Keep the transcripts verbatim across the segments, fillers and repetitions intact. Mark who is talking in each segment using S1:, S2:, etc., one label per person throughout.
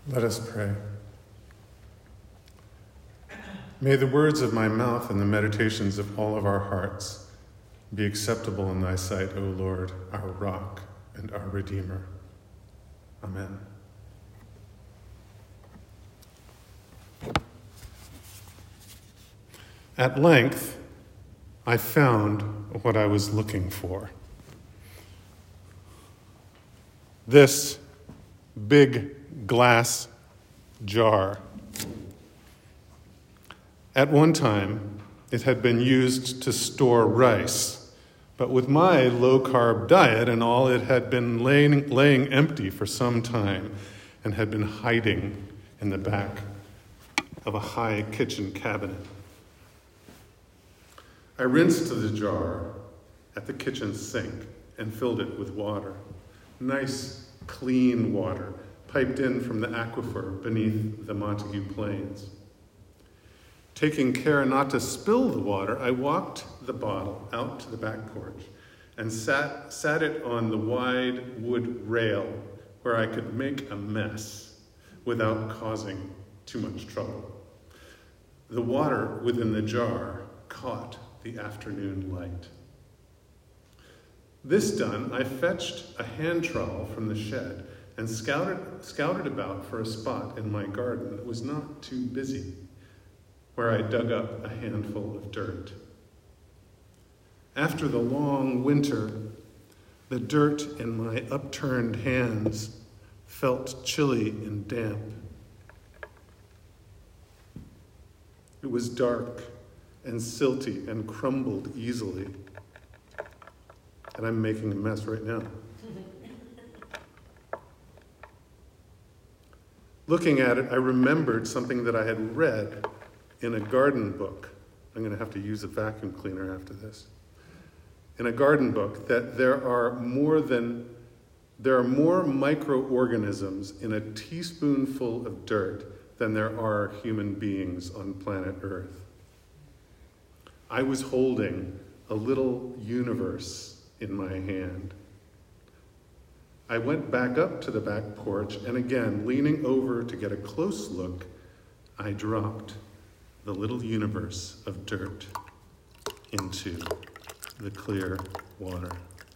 S1: Let us pray. May the words of my mouth and the meditations of all of our hearts be acceptable in thy sight, O Lord, our rock and our Redeemer. Amen. At length, I found what I was looking for. This big glass jar. At one time, it had been used to store rice, but with my low-carb diet and all, it had been laying, laying empty for some time and had been hiding in the back of a high kitchen cabinet. I rinsed the jar at the kitchen sink and filled it with water. Nice, clean water piped in from the aquifer beneath the Montague Plains. Taking care not to spill the water, I walked the bottle out to the back porch and sat, sat it on the wide wood rail where I could make a mess without causing too much trouble. The water within the jar caught the afternoon light. This done, I fetched a hand trowel from the shed and scouted, scouted about for a spot in my garden that was not too busy, where I dug up a handful of dirt. After the long winter, the dirt in my upturned hands felt chilly and damp. It was dark and silty and crumbled easily. And I'm making a mess right now. Looking at it, I remembered something that I had read in a garden book. I'm going to have to use a vacuum cleaner after this. In a garden book, that there are more than there are more microorganisms in a teaspoonful of dirt than there are human beings on planet Earth. I was holding a little universe in my hand. I went back up to the back porch, and again, leaning over to get a close look, I dropped the little universe of dirt into the clear water.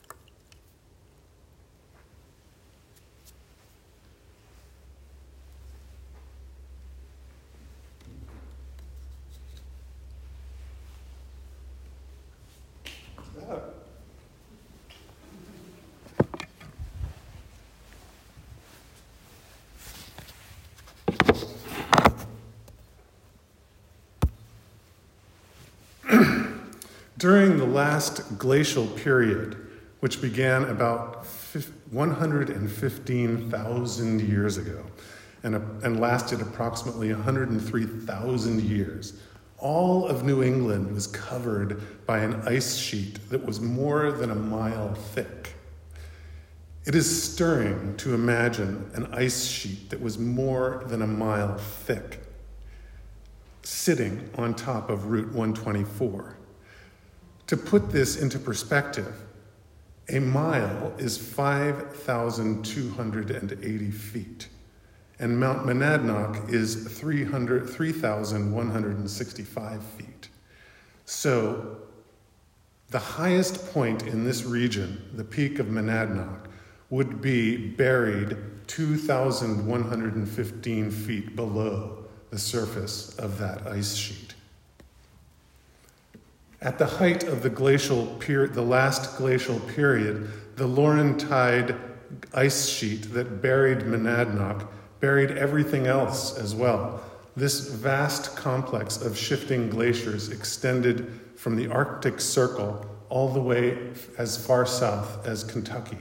S1: During the last glacial period, which began about one hundred fifteen thousand years ago and, and lasted approximately one hundred three thousand years, all of New England was covered by an ice sheet that was more than a mile thick. It is stirring to imagine an ice sheet that was more than a mile thick, sitting on top of Route one twenty-four. To put this into perspective, a mile is five thousand two hundred eighty feet, and Mount Monadnock is three thousand one hundred sixty-five feet. So the highest point in this region, the peak of Monadnock, would be buried two thousand one hundred fifteen feet below the surface of that ice sheet. At the height of the glacial period, the last glacial period, the Laurentide ice sheet that buried Monadnock buried everything else as well. This vast complex of shifting glaciers extended from the Arctic Circle all the way as far south as Kentucky.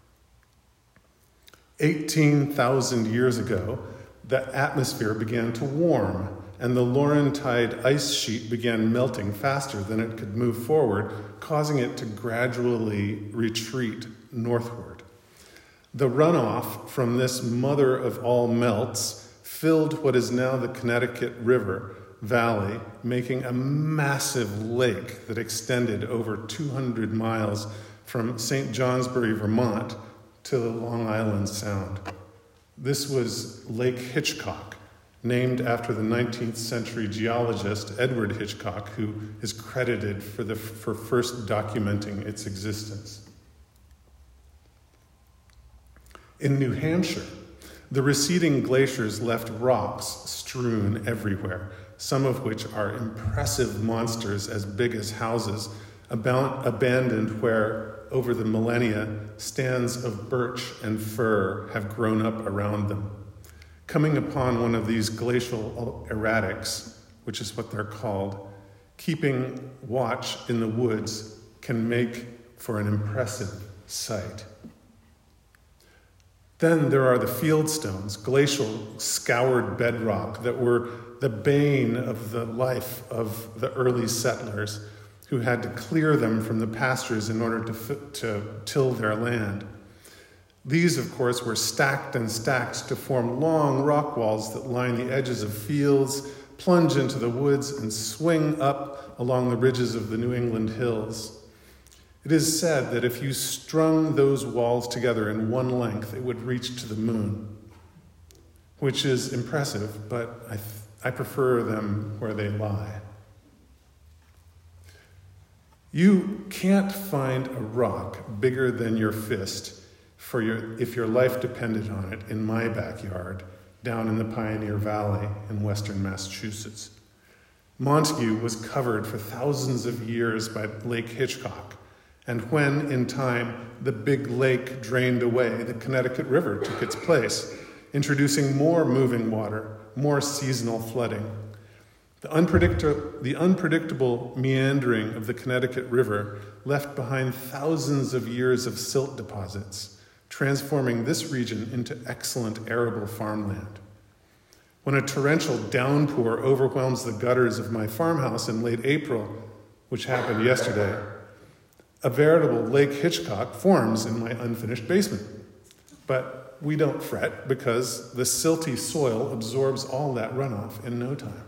S1: eighteen thousand years ago, the atmosphere began to warm, and the Laurentide ice sheet began melting faster than it could move forward, causing it to gradually retreat northward. The runoff from this mother of all melts filled what is now the Connecticut River Valley, making a massive lake that extended over two hundred miles from Saint Johnsbury, Vermont, to the Long Island Sound. This was Lake Hitchcock, named after the nineteenth century geologist Edward Hitchcock, who is credited for, the, for first documenting its existence. In New Hampshire, the receding glaciers left rocks strewn everywhere, some of which are impressive monsters as big as houses, ab- abandoned where, over the millennia, stands of birch and fir have grown up around them. Coming upon one of these glacial erratics, which is what they're called, keeping watch in the woods can make for an impressive sight. Then there are the fieldstones, glacial scoured bedrock that were the bane of the life of the early settlers, who had to clear them from the pastures in order to, to till their land. These, of course, were stacked and stacked to form long rock walls that line the edges of fields, plunge into the woods, and swing up along the ridges of the New England hills. It is said that if you strung those walls together in one length, it would reach to the moon, which is impressive, but I, th- I prefer them where they lie. You can't find a rock bigger than your fist for your, if your life depended on it in my backyard down in the Pioneer Valley in western Massachusetts. Montague was covered for thousands of years by Lake Hitchcock, and when, in time, the big lake drained away, the Connecticut River took its place, introducing more moving water, more seasonal flooding. The, unpredict- the unpredictable meandering of the Connecticut River left behind thousands of years of silt deposits, transforming this region into excellent arable farmland. When a torrential downpour overwhelms the gutters of my farmhouse in late April, which happened yesterday, a veritable Lake Hitchcock forms in my unfinished basement. But we don't fret because the silty soil absorbs all that runoff in no time.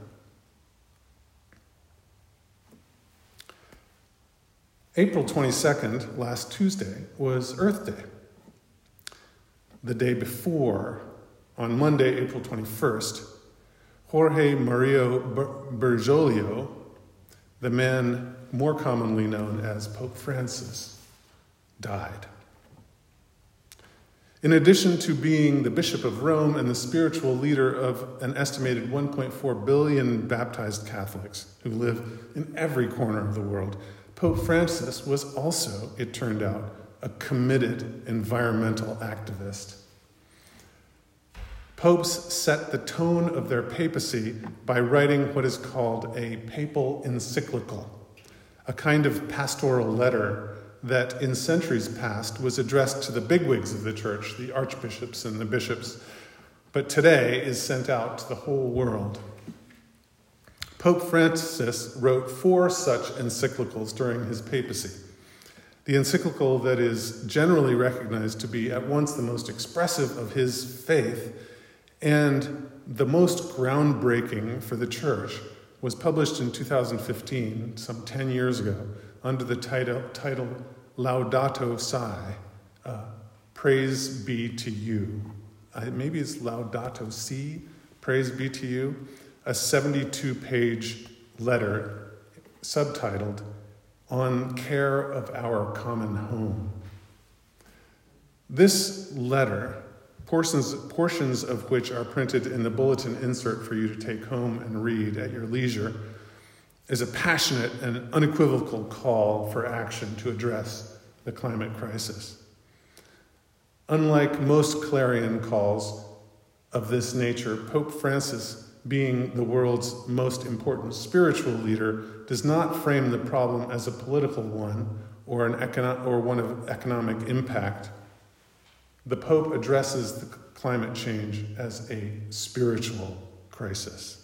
S1: April twenty-second, last Tuesday, was Earth Day. The day before, on Monday, April twenty-first, Jorge Mario Bergoglio, the man more commonly known as Pope Francis, died. In addition to being the Bishop of Rome and the spiritual leader of an estimated one point four billion baptized Catholics who live in every corner of the world, Pope Francis was also, it turned out, a committed environmental activist. Popes set the tone of their papacy by writing what is called a papal encyclical, a kind of pastoral letter that in centuries past was addressed to the bigwigs of the church, the archbishops and the bishops, but today is sent out to the whole world. Pope Francis wrote four such encyclicals during his papacy. The encyclical that is generally recognized to be at once the most expressive of his faith and the most groundbreaking for the church was published in two thousand fifteen, some ten years ago, under the title, title Laudato Si, uh, Praise Be to You. Uh, maybe it's Laudato Si, Praise Be to You, a seventy-two page letter subtitled On Care of Our Common Home. This letter, portions, portions of which are printed in the bulletin insert for you to take home and read at your leisure, is a passionate and unequivocal call for action to address the climate crisis. Unlike most clarion calls of this nature, Pope Francis, being the world's most important spiritual leader, does not frame the problem as a political one or an econo- or one of economic impact. The Pope addresses the climate change as a spiritual crisis.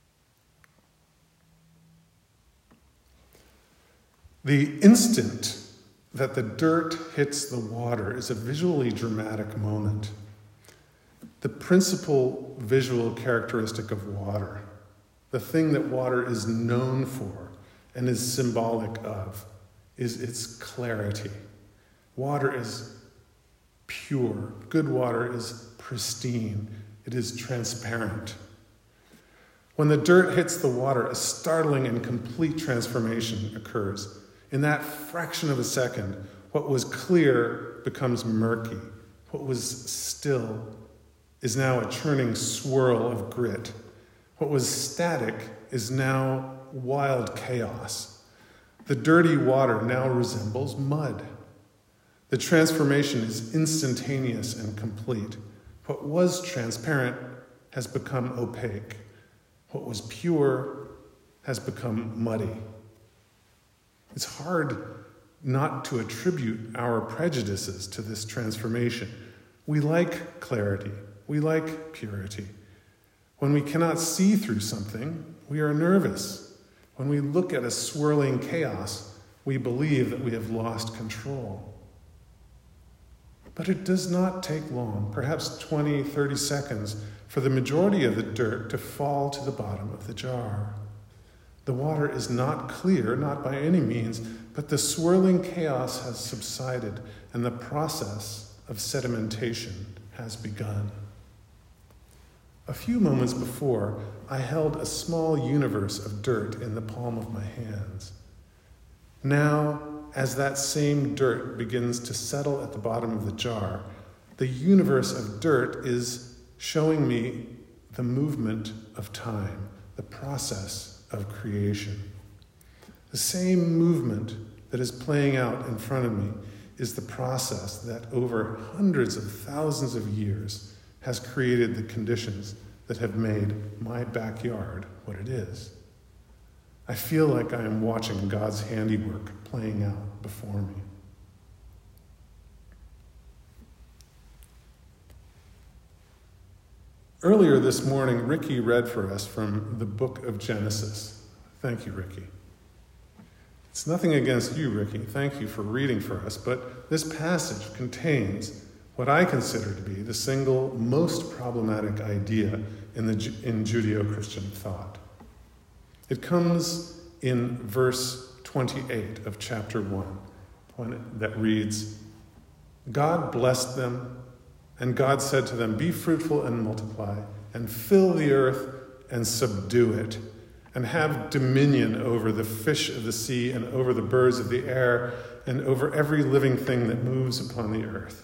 S1: The instant that the dirt hits the water is a visually dramatic moment. The principal visual characteristic of water, the thing that water is known for and is symbolic of, is its clarity. Water is pure. Good water is pristine. It is transparent. When the dirt hits the water, a startling and complete transformation occurs. In that fraction of a second, what was clear becomes murky. What was still is now a churning swirl of grit. What was static is now wild chaos. The dirty water now resembles mud. The transformation is instantaneous and complete. What was transparent has become opaque. What was pure has become muddy. It's hard not to attribute our prejudices to this transformation. We like clarity. We like purity. When we cannot see through something, we are nervous. When we look at a swirling chaos, we believe that we have lost control. But it does not take long, perhaps twenty, thirty seconds, for the majority of the dirt to fall to the bottom of the jar. The water is not clear, not by any means, but the swirling chaos has subsided and the process of sedimentation has begun. A few moments before, I held a small universe of dirt in the palm of my hands. Now, as that same dirt begins to settle at the bottom of the jar, the universe of dirt is showing me the movement of time, the process of creation. The same movement that is playing out in front of me is the process that over hundreds of thousands of years has created the conditions that have made my backyard what it is. I feel like I am watching God's handiwork playing out before me. Earlier this morning, Ricky read for us from the book of Genesis. Thank you, Ricky. It's nothing against you, Ricky. Thank you for reading for us, but this passage contains what I consider to be the single most problematic idea in, the, in Judeo-Christian thought. It comes in verse twenty-eight of chapter one, when it, that reads, God blessed them, and God said to them, be fruitful and multiply, and fill the earth and subdue it, and have dominion over the fish of the sea and over the birds of the air and over every living thing that moves upon the earth.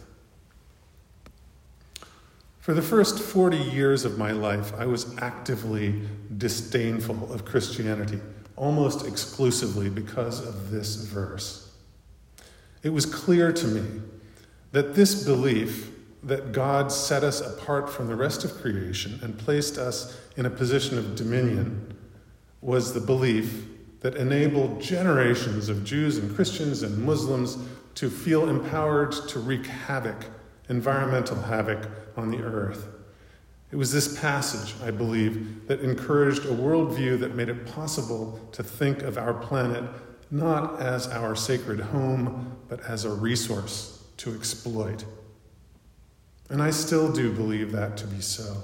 S1: For the first forty years of my life, I was actively disdainful of Christianity, almost exclusively because of this verse. It was clear to me that this belief that God set us apart from the rest of creation and placed us in a position of dominion was the belief that enabled generations of Jews and Christians and Muslims to feel empowered to wreak havoc, environmental havoc on the earth. It was this passage, I believe, that encouraged a worldview that made it possible to think of our planet not as our sacred home, but as a resource to exploit. And I still do believe that to be so.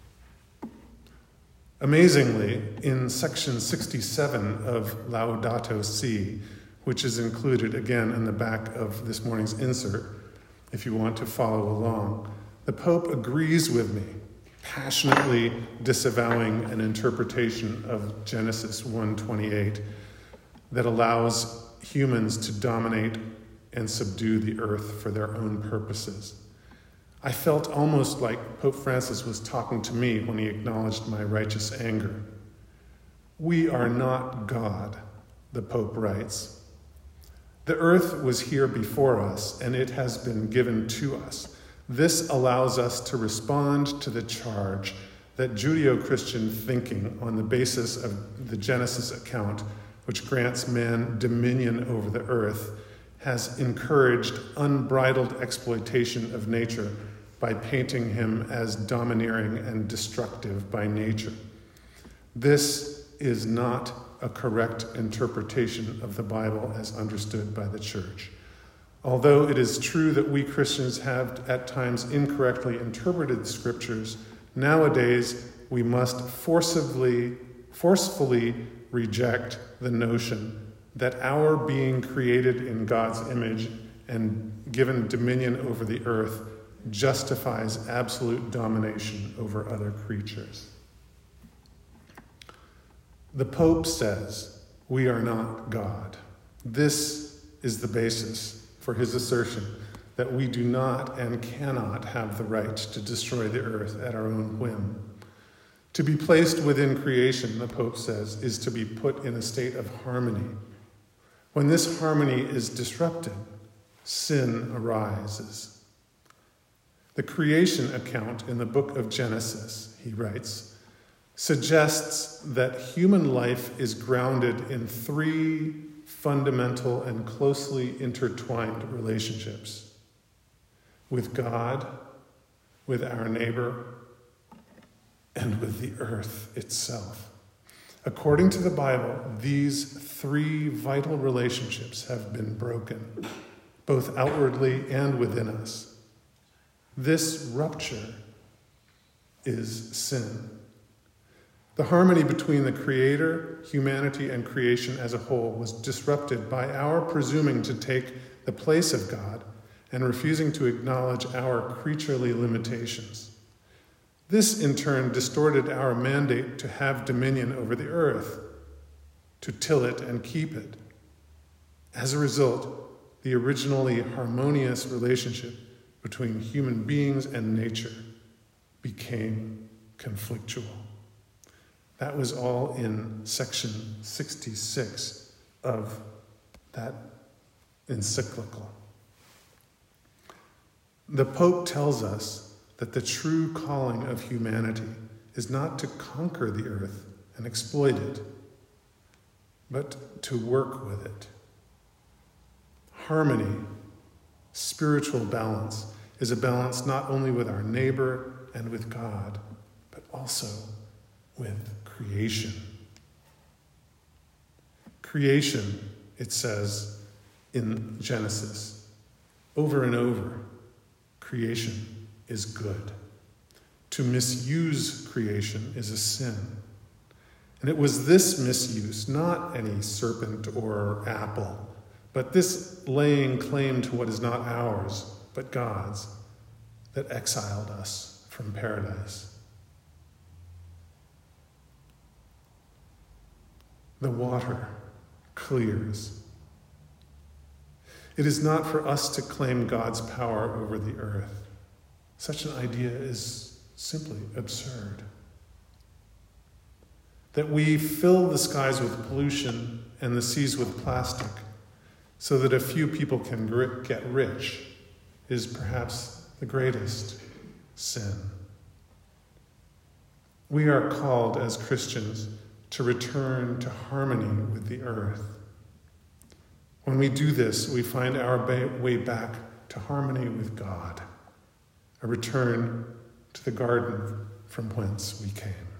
S1: Amazingly, in section sixty-seven of Laudato Si, which is included again in the back of this morning's insert, if you want to follow along, the Pope agrees with me, passionately disavowing an interpretation of Genesis one twenty-eight that allows humans to dominate and subdue the earth for their own purposes. I felt almost like Pope Francis was talking to me when he acknowledged my righteous anger. We are not God, the Pope writes. The earth was here before us, and it has been given to us. This allows us to respond to the charge that Judeo-Christian thinking on the basis of the Genesis account, which grants man dominion over the earth, has encouraged unbridled exploitation of nature by painting him as domineering and destructive by nature. This is not a correct interpretation of the Bible as understood by the Church. Although it is true that we Christians have at times incorrectly interpreted the Scriptures, nowadays we must forcibly, forcefully reject the notion that our being created in God's image and given dominion over the earth justifies absolute domination over other creatures. The Pope says, "We are not God." This is the basis for his assertion that we do not and cannot have the right to destroy the earth at our own whim. To be placed within creation, the Pope says, is to be put in a state of harmony. When this harmony is disrupted, sin arises. The creation account in the book of Genesis, he writes, suggests that human life is grounded in three fundamental and closely intertwined relationships: with God, with our neighbor, and with the earth itself. According to the Bible, these three vital relationships have been broken, both outwardly and within us. This rupture is sin. The harmony between the Creator, humanity, and creation as a whole was disrupted by our presuming to take the place of God and refusing to acknowledge our creaturely limitations. This, in turn, distorted our mandate to have dominion over the earth, to till it and keep it. As a result, the originally harmonious relationship between human beings and nature became conflictual. That was all in section sixty-six of that encyclical. The Pope tells us that the true calling of humanity is not to conquer the earth and exploit it, but to work with it. Harmony, spiritual balance, is a balance not only with our neighbor and with God, but also with creation. Creation, it says in Genesis, over and over, creation is good. To misuse creation is a sin. And it was this misuse, not any serpent or apple, but this laying claim to what is not ours, but God's, that exiled us from paradise. The water clears. It is not for us to claim God's power over the earth. Such an idea is simply absurd. That we fill the skies with pollution and the seas with plastic so that a few people can get rich is perhaps the greatest sin. We are called as Christians to return to harmony with the earth. When we do this, we find our way back to harmony with God, a return to the garden from whence we came.